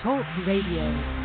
Talk Radio.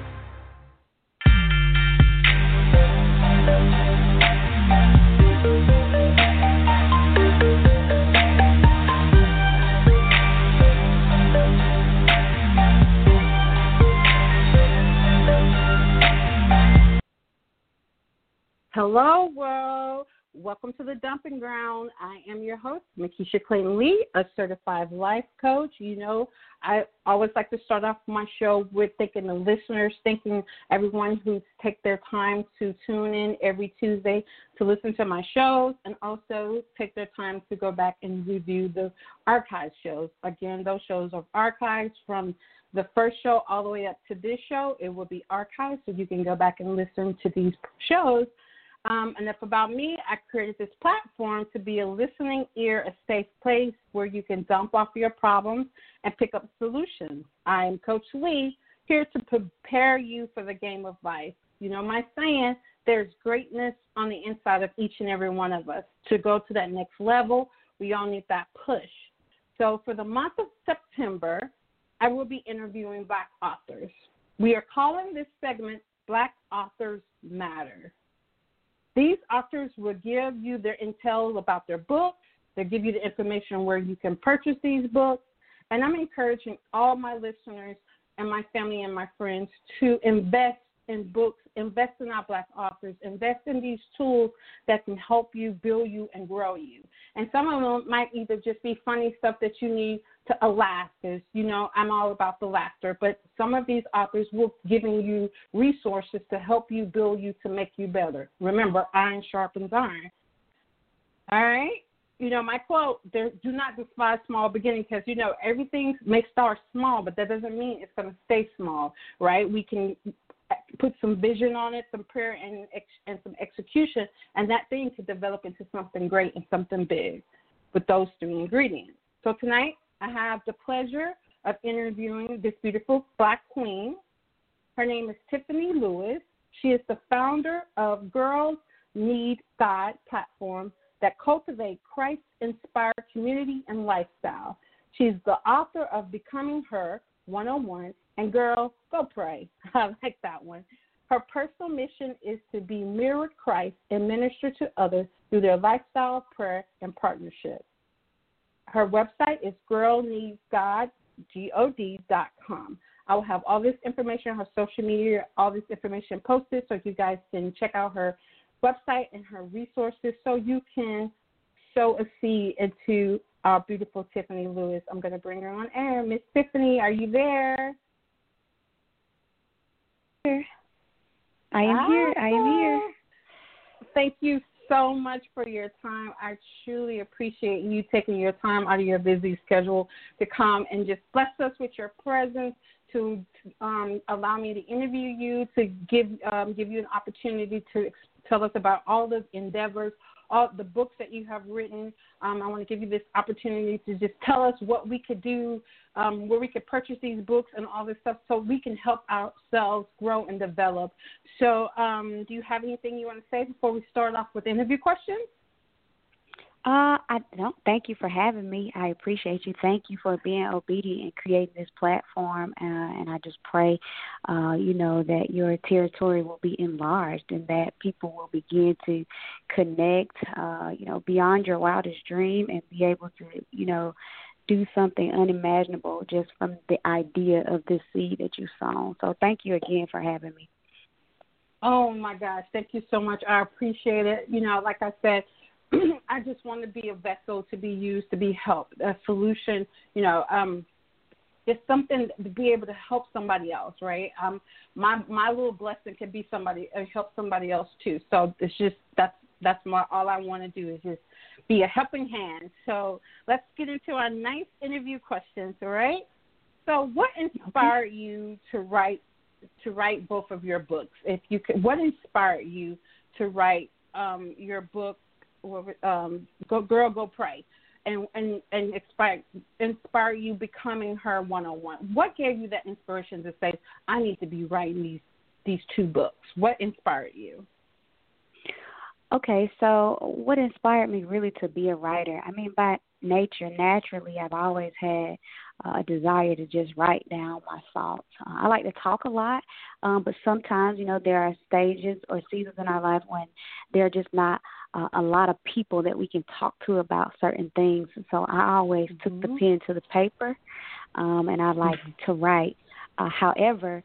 Hello, world. Welcome to the Dumping Ground. I am your host, Makisha Clayton Lee, a certified life coach. You know, I always like to start off my show with thanking the listeners, thanking everyone who take their time to tune in every Tuesday to listen to my shows, and also take their time to go back and review the archive shows. Again, those shows are archives from the first show all the way up to this show. It will be archived, so you can go back and listen to these shows. Enough about me. I created this platform to be a listening ear, a safe place where you can dump off your problems and pick up solutions. I am Coach Lee, here to prepare you for the game of life. You know my saying, there's greatness on the inside of each and every one of us. To go to that next level, we all need that push. So for the month of September, I will be interviewing Black authors. We are calling this segment Black Authors Matter. These authors will give you their intel about their books. They'll give you the information where you can purchase these books. And I'm encouraging all my listeners and my family and my friends to invest in books, invest in our Black authors, invest in these tools that can help you, build you, and grow you. And some of them might either just be funny stuff that you need to laugh, because, you know, I'm all about the laughter. But some of these authors will giving you resources to help you, build you, to make you better. Remember, iron sharpens iron. All right? You know, my quote, do not despise small beginnings, because, you know, everything may start small, but that doesn't mean it's going to stay small, right? We can put some vision on it, some prayer, and some execution, and that thing could develop into something great and something big with those three ingredients. So tonight, I have the pleasure of interviewing this beautiful Black queen. Her name is Tiffany Lewis. She is the founder of Girls Need God platform that cultivates Christ-inspired community and lifestyle. She's the author of Becoming Her 101 and Girl, Go Pray. I like that one. Her personal mission is to be mirrored Christ and minister to others through their lifestyle, prayer, and partnership. Her website is girlneedsgod.com. I will have all this information, her social media, all this information posted, so you guys can check out her website and her resources so you can sow a seed into our beautiful Tiffany Lewis. I'm going to bring her on air. Miss Tiffany, are you there? I am here. Thank you so much for your time. I truly appreciate you taking your time out of your busy schedule to come and just bless us with your presence, to allow me to interview you, to give you an opportunity to tell us about all the endeavors, all the books that you have written. I want to give you this opportunity to just tell us what we could do, where we could purchase these books and all this stuff so we can help ourselves grow and develop. So do you have anything you want to say before we start off with interview questions? I don't. Thank you for having me. I appreciate you. Thank you for being obedient and creating this platform. And I just pray, that your territory will be enlarged and that people will begin to connect, beyond your wildest dream and be able to, do something unimaginable just from the idea of this seed that you sown. So thank you again for having me. Oh, my gosh. Thank you so much. I appreciate it. You know, like I said, I just want to be a vessel to be used, to be helped, a solution, just something to be able to help somebody else, right? My little blessing can be help somebody else too. So it's just, that's all I want to do is just be a helping hand. So let's get into our nice interview questions, all right? So what inspired you to write both of your books? If you could, what inspired you to write your book, Girl, Go Pray, and inspire you Becoming Her 101? What gave you that inspiration to say, I need to be writing these two books? What inspired you? Okay, so what inspired me really to be a writer? I mean, by nature, naturally, I've always had a desire to just write down my thoughts. I like to talk a lot, but sometimes, there are stages or seasons in our life when there are just not a lot of people that we can talk to about certain things. So I always took the pen to the paper, and I like to write. However,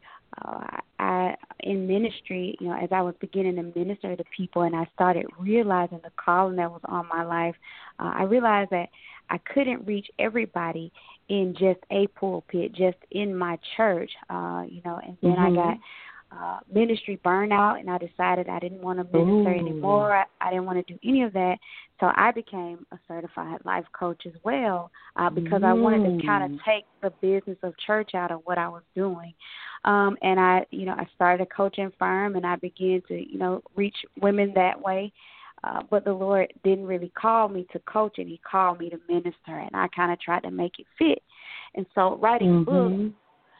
I in ministry, as I was beginning to minister to people and I started realizing the calling that was on my life, I realized that I couldn't reach everybody in just a pulpit, just in my church, and then I got ministry burnout, and I decided I didn't want to minister anymore. I didn't want to do any of that. So I became a certified life coach as well, because I wanted to kind of take the business of church out of what I was doing. And I started a coaching firm, and I began to, reach women that way. But the Lord didn't really call me to coach, and He called me to minister, and I kind of tried to make it fit. And so writing books,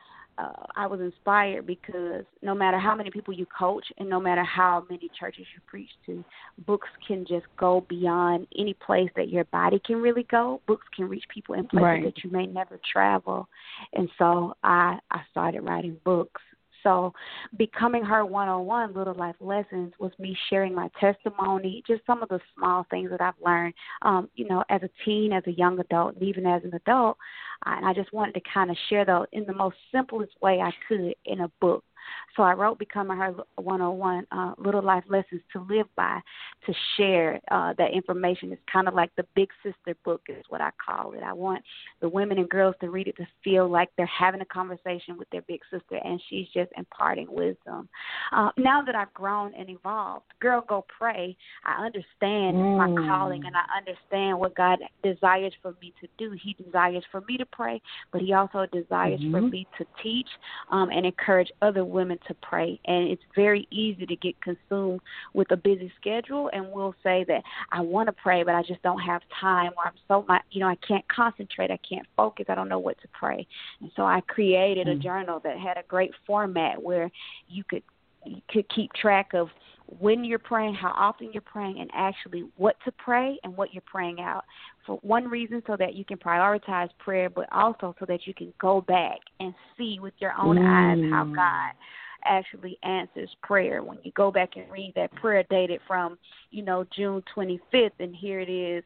I was inspired because no matter how many people you coach and no matter how many churches you preach to, books can just go beyond any place that your body can really go. Books can reach people in places that you may never travel. And so I started writing books. So Becoming Her 101, Little Life Lessons, was me sharing my testimony, just some of the small things that I've learned, as a teen, as a young adult, and even as an adult. And I just wanted to kind of share those in the most simplest way I could in a book. So I wrote Becoming Her 101, Little Life Lessons to Live By, to share that information. It's kind of like the big sister book is what I call it. I want the women and girls to read it to feel like they're having a conversation with their big sister, and she's just imparting wisdom. Now that I've grown and evolved, Girl Go Pray, I understand my calling, and I understand what God desires for me to do. He desires for me to pray, but He also desires for me to teach and encourage other women to pray. And it's very easy to get consumed with a busy schedule, and we'll say that I want to pray, but I just don't have time, or I can't concentrate, I can't focus, I don't know what to pray. And so I created a journal that had a great format where you could keep track of when you're praying, how often you're praying, and actually what to pray and what you're praying out. For one reason, so that you can prioritize prayer, but also so that you can go back and see with your own eyes how God actually answers prayer. When you go back and read that prayer dated from, June 25th, and here it is,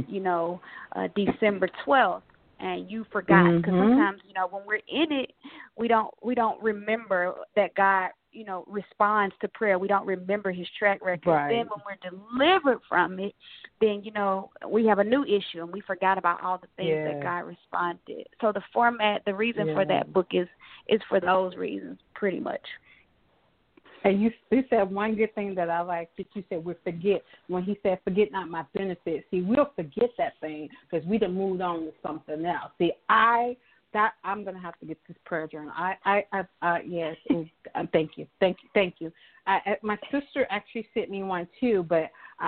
December 12th. And you forgot, because sometimes, when we're in it, we don't remember that God, responds to prayer. We don't remember His track record. Right. Then when we're delivered from it, then, we have a new issue, and we forgot about all the things that God responded. So the format, the reason for that book is for those reasons, pretty much. And you said one good thing that I like that you said we forget. When He said, forget not my benefits. See, we'll forget that thing because we done moved on to something else. See, I'm going to have to get this prayer journal. Yes, thank you. My sister actually sent me one too, but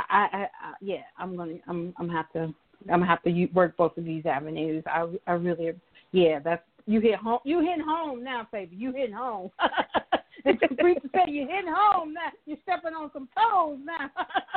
I'm gonna have to work both of these avenues. I really, that's, you hitting home now, baby. You hitting home. It's the preacher say you're hitting home now. You're stepping on some toes now.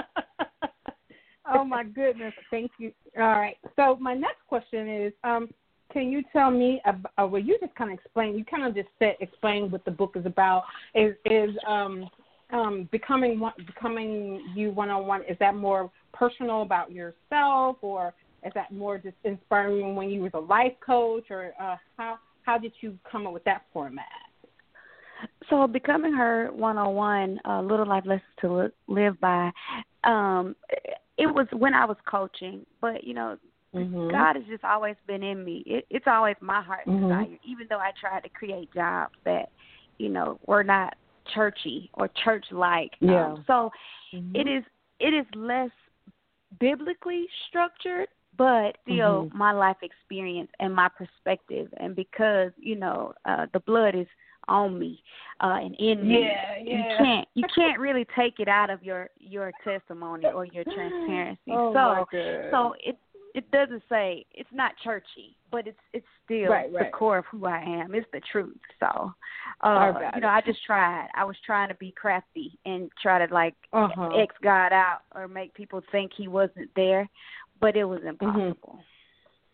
Oh my goodness. Thank you. All right. So my next question is, can you tell me about, well, you just kind of explained, explain what the book is about. Is Becoming You 101, is that more personal about yourself, or is that more just inspiring when you was a life coach, or how did you come up with that format? So Becoming Her 101, Little Life Lessons to Live By, it was when I was coaching, but, God has just always been in me. It's always my heart's desire, even though I tried to create jobs that, were not churchy or church-like. So it is less biblically structured, but still my life experience and my perspective. And because, the blood is on me and in me, you can't really take it out of your testimony or your transparency. So it doesn't say, it's not churchy, but it's still the core of who I am. It's the truth. So I just tried. I was trying to be crafty and try to X God out or make people think He wasn't there, but it was impossible.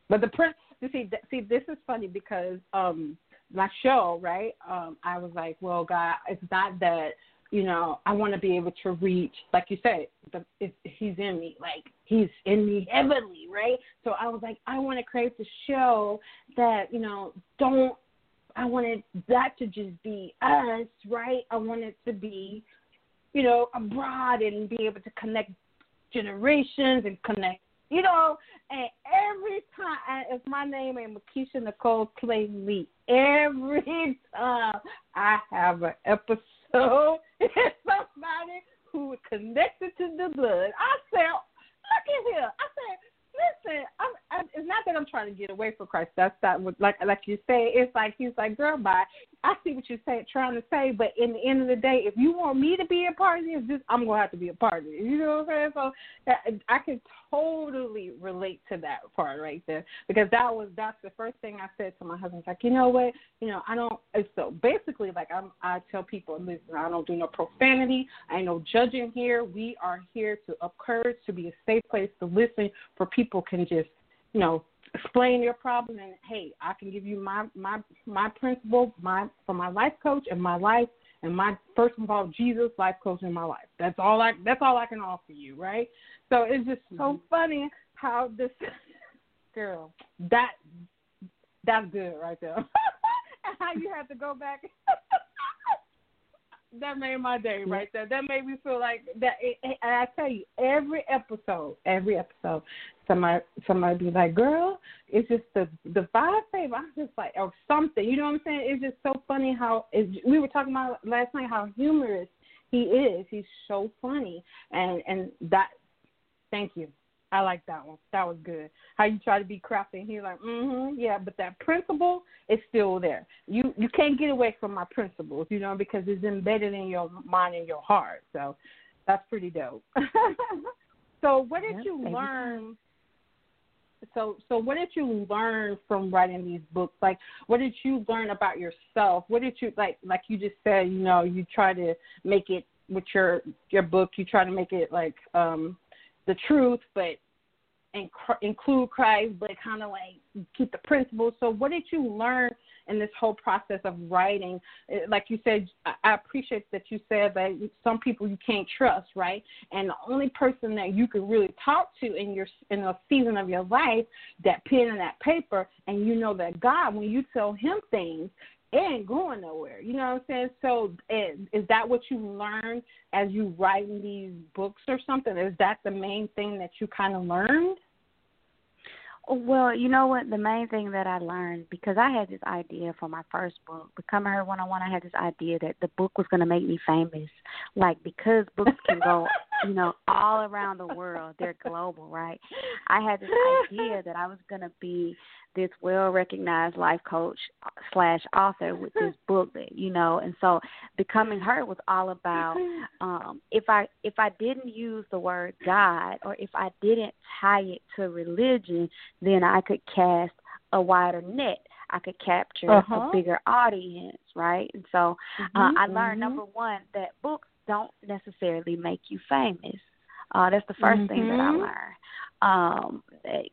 But the prince, you see, this is funny because my show, right? I was like, well, God, it's not that, I want to be able to reach, like you said, he's in me, like he's in me heavily, right? So I was like, I want to create the show that, I wanted that to just be us, right? I want it to be, abroad and be able to connect generations and connect, and every time, if my name is Makisha Nicole Clayton Lee, every time I have an episode, it's somebody who is connected to the blood. I said, look at here. I said, listen, it's not that I'm trying to get away from Christ. That's not what, like you say. It's like he's like, girl, bye. I see what you're trying to say, but in the end of the day, if you want me to be a part of this, I'm gonna have to be a part of it. You know what I'm saying? So I can totally relate to that part right there, because that's the first thing I said to my husband. Like, you know what? I don't. So basically, like I tell people, listen, I don't do no profanity. I ain't no judging here. We are here to encourage, to be a safe place to listen, for people can just, explain your problem, and hey, I can give you my principle, for my life coach and my life, and my, first of all, Jesus life coach in my life. That's all I can offer you, right? So it's just so funny how this girl, that's good right there. And how you have to go back. That made my day right there. That made me feel like that. And I tell you, every episode, somebody be like, "Girl, it's just the vibe, babe." I'm just like, or something. You know what I'm saying? It's just so funny how we were talking about last night how humorous he is. He's so funny, and that. Thank you. I like that one. That was good. How you try to be crafty and he's like, yeah, but that principle is still there. You can't get away from my principles, because it's embedded in your mind and your heart. So that's pretty dope. So what did you learn? So what did you learn from writing these books? Like, what did you learn about yourself? What did you like you just said, you try to make it with your book, you try to make it like the truth, but include Christ, but kind of like keep the principles. So what did you learn in this whole process of writing? Like you said, I appreciate that you said that some people you can't trust, right? And the only person that you can really talk to in a season of your life, that pen and that paper, and that God, when you tell him things, it ain't going nowhere. You know what I'm saying? So is that what you learned as you writing these books or something? Is that the main thing that you kind of learned? Well, you know what? The main thing that I learned, because I had this idea for my first book, Becoming Her 101, I had this idea that the book was going to make me famous. Like, because books can go, all around the world. They're global, right? I had this idea that I was going to be this well-recognized life coach / author with this book, and so Becoming Her was all about if I didn't use the word God, or if I didn't tie it to religion, then I could cast a wider net. I could capture a bigger audience, right? And so I learned, number one, that books don't necessarily make you famous. That's the first thing that I learned.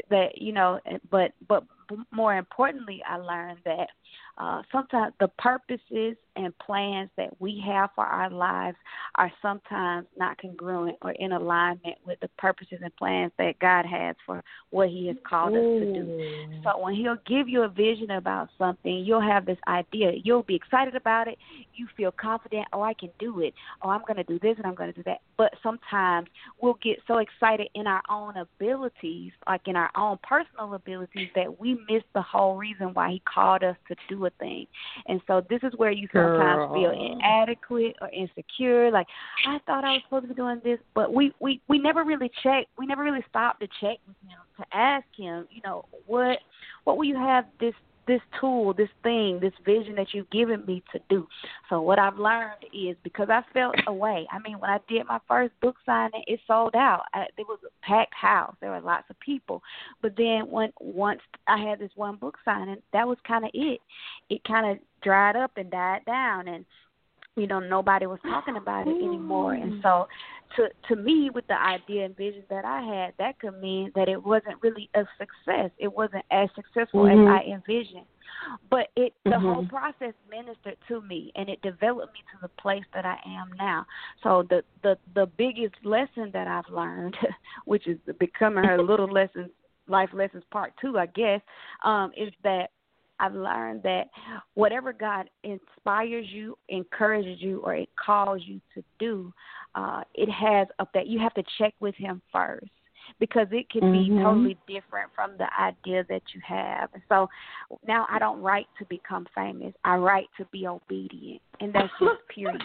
But more importantly, I learned that sometimes the purposes and plans that we have for our lives are sometimes not congruent or in alignment with the purposes and plans that God has for what he has called us to do. So when he'll give you a vision about something, you'll have this idea. You'll be excited about it. You feel confident, I can do it. I'm going to do this and I'm going to do that. But sometimes we'll get so excited in our own abilities, like in our own personal abilities, that we miss the whole reason why he called us to do a thing. And so this is where you sometimes feel inadequate or insecure. Like, I thought I was supposed to be doing this, but we never really checked. We never really stopped to check with him, to ask him, what will you have this tool, this thing, this vision that you've given me to do. So what I've learned is, because I felt away. I mean, when I did my first book signing, it sold out. It was a packed house. There were lots of people. But then once I had this one book signing, that was kind of it. It kind of dried up and died down. And nobody was talking about it anymore. And so to me, with the idea and vision that I had, that could mean that it wasn't really a success. It wasn't as successful as I envisioned. But the whole process ministered to me, and it developed me to the place that I am now. So the biggest lesson that I've learned, which is becoming her little lessons, life lessons part 2, I guess, is that I've learned that whatever God inspires you, encourages you, or it calls you to do, it has that you have to check with Him first, because it can be totally different from the idea that you have. And so now I don't write to become famous. I write to be obedient, and that's just period.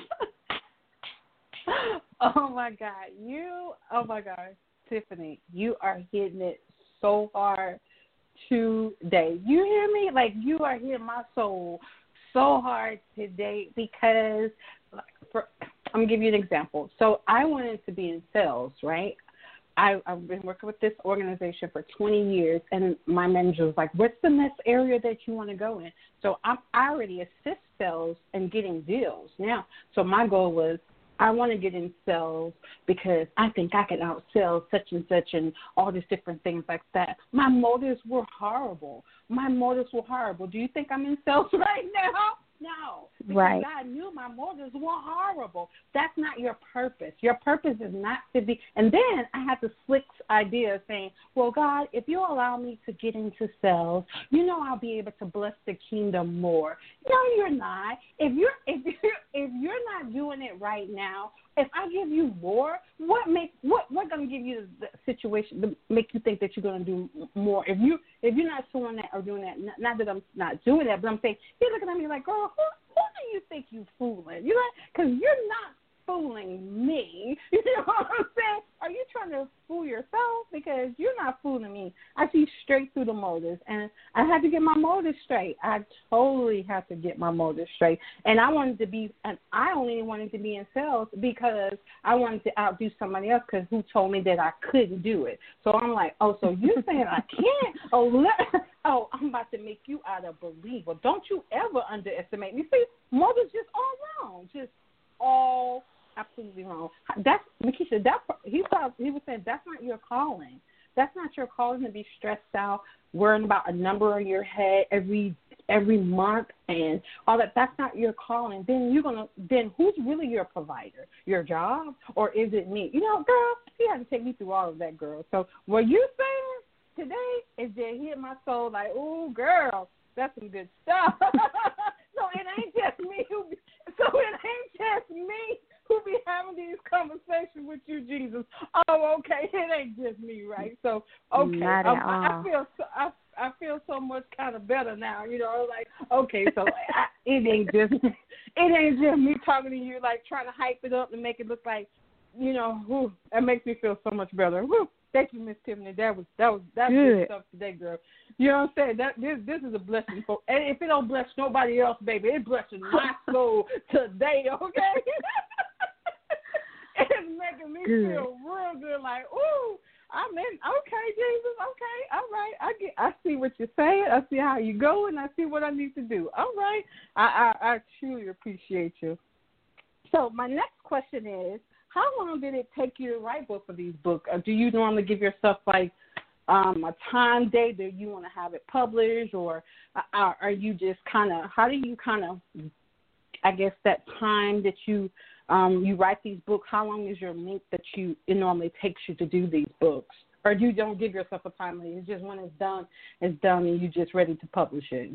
Oh my God, Tiffany, you are hitting it so hard today. You hear me? Like, you are hitting my soul so hard today, because I'm going to give you an example. So I wanted to be in sales, right? I've been working with this organization for 20 years, and my manager was like, what's the next area that you want to go in? So I already assist sales and getting deals now. So my goal was, I want to get in sales because I think I can outsell such and such and all these different things like that. My motives were horrible. Do you think I'm in sales right now? No, because right. God knew my motives were horrible. That's not your purpose. Your purpose is not to be. And then I had the slick idea saying, well, God, if you allow me to get into sales, I'll be able to bless the kingdom more. No, you're not. If you're not doing it right now, if I give you more, what going to give you the situation to make you think that you're going to do more? If you're not doing that or doing that, not that I'm not doing that, but I'm saying, you're looking at me like, girl, who do you think you fooling? Because you're not fooling me. You know what I'm saying? Are you trying to fool yourself? Because you're not fooling me. I see straight through the motives, and I had to get my motives straight. I totally had to get my motives straight, and I only wanted to be in sales because I wanted to outdo somebody else, because who told me that I couldn't do it? So I'm like, oh, so you're saying I can't? I'm about to make you out a believer. Don't you ever underestimate me. See, motives just all wrong, just all absolutely wrong. That's Makisha. He was saying that's not your calling. That's not your calling to be stressed out, worrying about a number on your head every month and all that. That's not your calling. Then who's really your provider? Your job, or is it me? Girl, you had to take me through all of that, girl. So what you saying today is just hit my soul like, oh, girl, that's some good stuff. So it ain't just me who be having these conversations with you, Jesus. Oh, okay, it ain't just me, right? So, okay, I feel so much kind of better now, like, okay, so it ain't just me talking to you, like trying to hype it up and make it look like, that makes me feel so much better. Whew. Thank you, Miss Tiffany. That's good stuff today, girl. You know what I'm saying? This is a blessing for, and if it don't bless nobody else, baby, it blesses my soul today, okay? It's making me feel real good, like, ooh, I'm in. Okay, Jesus. Okay, all right. I see what you're saying. I see how you go, and I see what I need to do. All right. I truly appreciate you. So my next question is, how long did it take you to write both of these books? Do you normally give yourself like a time date that you want to have it published, or are you just how do you I guess that time that you write these books, how long is your length that it normally takes you to do these books? Or you don't give yourself a time limit? It's just when it's done, and you're just ready to publish it?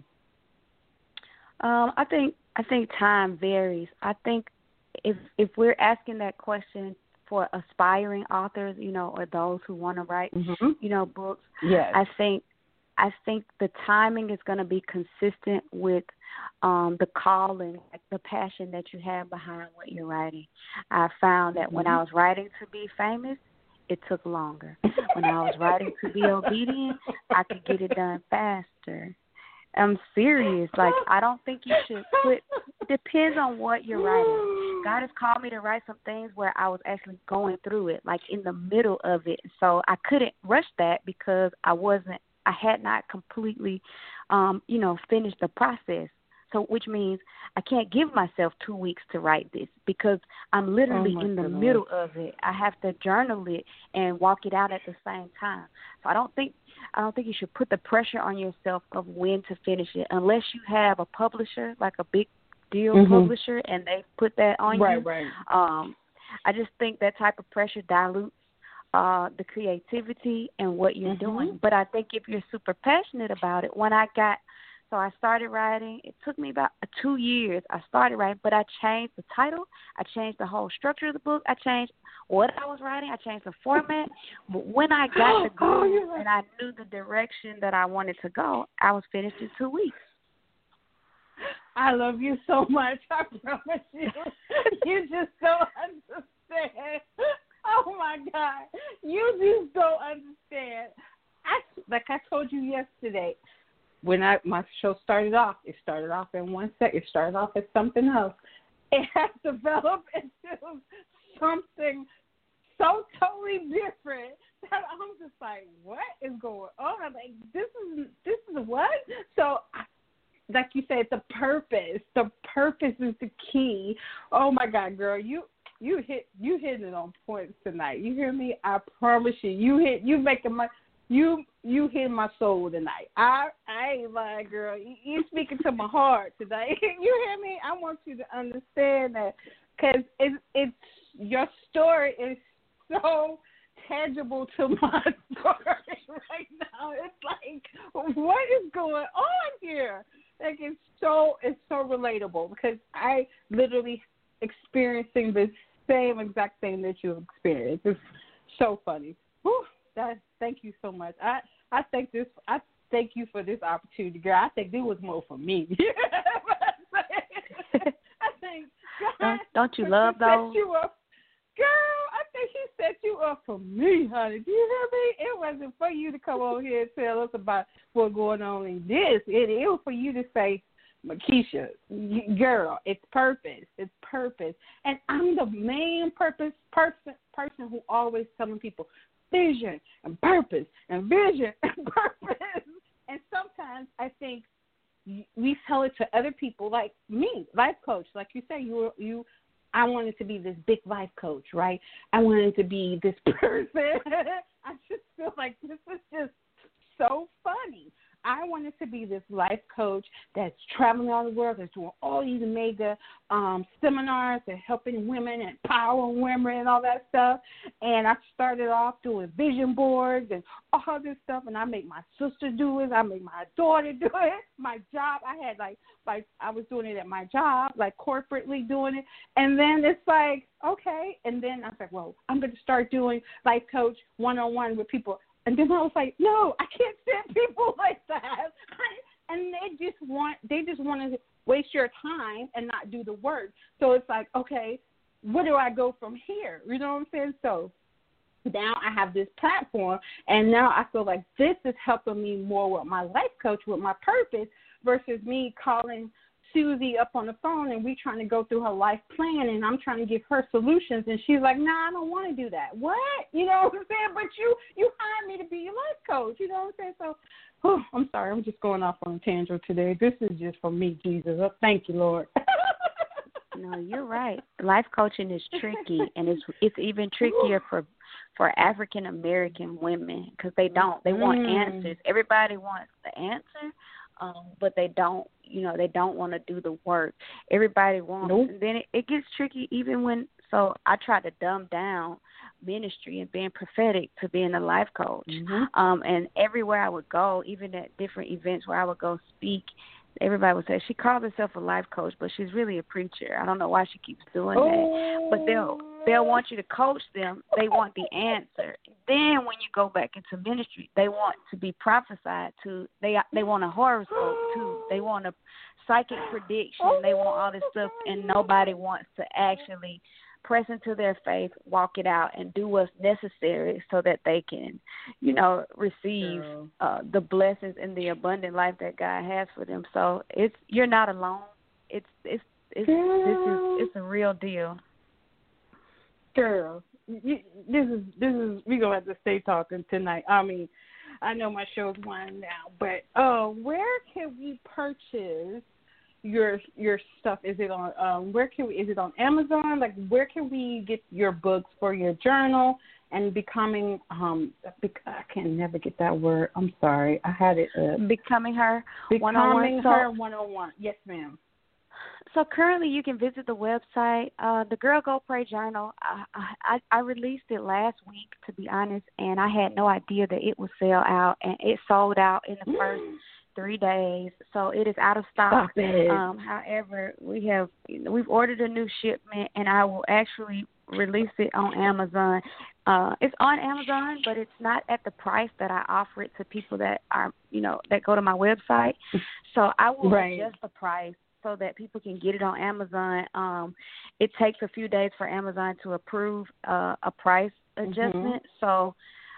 I think time varies. I think if we're asking that question for aspiring authors, or those who want to write, books, yes. I think the timing is going to be consistent with the calling, the passion that you have behind what you're writing. I found that when I was writing to be famous, it took longer. When I was writing to be obedient, I could get it done faster. I'm serious. Like, I don't think you should quit. It depends on what you're writing. God has called me to write some things where I was actually going through it, like in the middle of it. So I couldn't rush that because I had not completely, finished the process. So which means I can't give myself 2 weeks to write this because I'm literally in the middle of it. I have to journal it and walk it out at the same time. So I don't think you should put the pressure on yourself of when to finish it unless you have a publisher, like a big deal publisher, and they put that on you. Right. I just think that type of pressure dilutes the creativity and what you're doing. But I think if you're super passionate about it, so I started writing. It took me about 2 years. I started writing, but I changed the title. I changed the whole structure of the book. I changed what I was writing. I changed the format. But when I got the groove and I knew the direction that I wanted to go, I was finished in 2 weeks. I love you so much. I promise you. You just don't understand. Oh, my God. You just don't understand. Like I told you yesterday, when my show started off, it started off in one set. It started off as something else. It has developed into something so totally different that I'm just like, what is going on? I'm like, this is what? So, like you said, the purpose is the key. Oh my God, girl, you hitting it on points tonight. You hear me? I promise you, you hit my soul tonight. I ain't lying, girl. You speaking to my heart tonight. You hear me? I want you to understand that because it's your story is so tangible to my story right now. It's like, what is going on here? Like it's so relatable because I literally experiencing the same exact thing that you've experienced. It's so funny. Whew, thank you so much. I thank you for this opportunity, girl. I think this was more for me. I think don't you love those? Girl, I think he set you up for me, honey. Do you hear me? It wasn't for you to come over here and tell us about what's going on in this. It was for you to say, Makisha, girl, it's purpose. It's purpose. And I'm the main person who always telling people vision and purpose and vision and purpose. And sometimes I think we tell it to other people like me, life coach. Like you say, I wanted to be this big life coach, right? I wanted to be this person. I just feel like this is just so funny. I wanted to be this life coach that's traveling all the world, that's doing all these mega seminars and helping women and empowering women and all that stuff. And I started off doing vision boards and all this stuff. And I made my sister do it. I made my daughter do it. My job, I had like I was doing it at my job, like corporately doing it. And then it's like, okay. And then I was like, well, I'm going to start doing life coach one-on-one with people. And then I was like, no, I can't stand people like that. And they just want to waste your time and not do the work. So it's like, okay, where do I go from here? You know what I'm saying? So now I have this platform, and now I feel like this is helping me more with my life coach, with my purpose, versus me calling Susie up on the phone and we trying to go through her life plan and I'm trying to give her solutions and she's like, nah, I don't want to do that. What? You know what I'm saying? But you hired me to be your life coach. You know what I'm saying? So, I'm sorry. I'm just going off on a tangent today. This is just for me, Jesus. Oh, thank you, Lord. No, you're right. Life coaching is tricky, and it's even trickier for African American women because they want answers. Everybody wants the answer. But they don't want to do the work. Everybody wants, and then it gets tricky even when, so I try to dumb down ministry and being prophetic to being a life coach. And everywhere I would go, even at different events where I would go speak, everybody would say, she calls herself a life coach, but she's really a preacher. I don't know why she keeps doing that. But they'll want you to coach them. They want the answer. Then when you go back into ministry, they want to be prophesied to. They want a horoscope too. They want a psychic prediction. They want all this stuff, and nobody wants to actually press into their faith, walk it out, and do what's necessary so that they can, receive the blessings and the abundant life that God has for them. So you're not alone. It's a real deal. Girl, this is we're gonna have to stay talking tonight. I mean, I know my show's winding now, but where can we purchase your stuff? Is it on is it on Amazon? Like, where can we get your books for your journal and becoming I can never get that word. I'm sorry. I had it Becoming Her 101. Becoming Her 101. Yes, ma'am. So currently you can visit the website, the Girl Go Pray Journal. I released it last week, to be honest, and I had no idea that it would sell out, and it sold out in the first 3 days. So it is out of stock. However, we've ordered a new shipment, and I will actually release it on Amazon. It's on Amazon, but it's not at the price that I offer it to people that are, that go to my website. So I will adjust the price so that people can get it on Amazon. It takes a few days for Amazon to approve a price adjustment. So,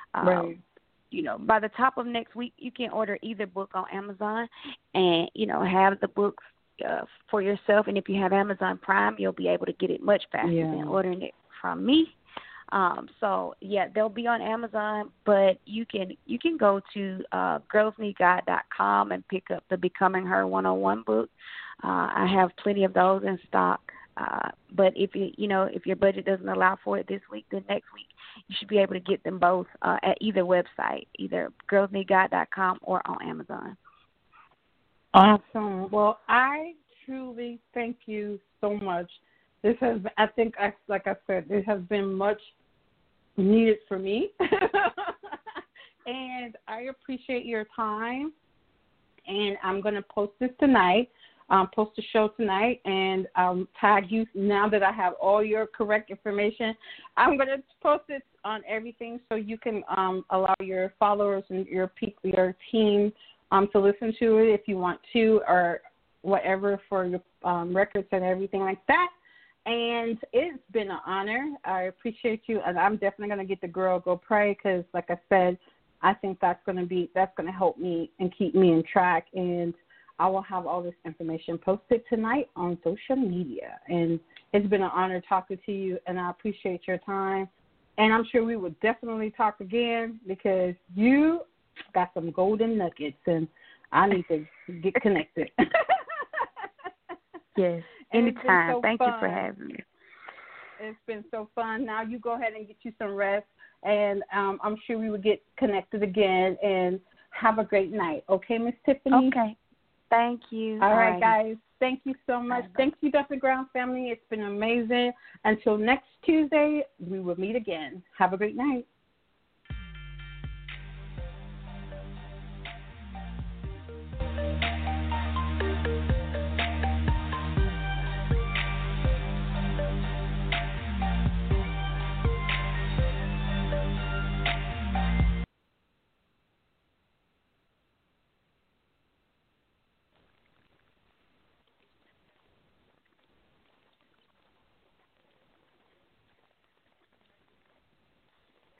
by the top of next week, you can order either book on Amazon and, have the books for yourself. And if you have Amazon Prime, you'll be able to get it much faster than ordering it from me. They'll be on Amazon, but you can go to girlsneedgod.com and pick up the Becoming Her 101 book. I have plenty of those in stock. But if if your budget doesn't allow for it this week, then next week you should be able to get them both at either website, either girlsneedgod.com or on Amazon. Awesome. Well, I truly thank you so much. This has, like I said, it has been much needed for me. And I appreciate your time. And I'm going to post this tonight, post the show tonight, and tag you now that I have all your correct information. I'm going to post it on everything so you can allow your followers and your team to listen to it if you want to, or whatever, for your records and everything like that. And it's been an honor. I appreciate you, and I'm definitely going to get the Girl Go Pray because, like I said, I think that's going to help me and keep me in track. And I will have all this information posted tonight on social media. And it's been an honor talking to you, and I appreciate your time. And I'm sure we will definitely talk again because you got some golden nuggets, and I need to get connected. Yes, anytime. Thank you for having me. It's been so fun. Now you go ahead and get you some rest, and I'm sure we will get connected again, and have a great night. Okay, Miss Tiffany? Okay. Thank you. All right, guys. Thank you so much. Bye-bye. Thank you, Dumping Ground family. It's been amazing. Until next Tuesday, we will meet again. Have a great night.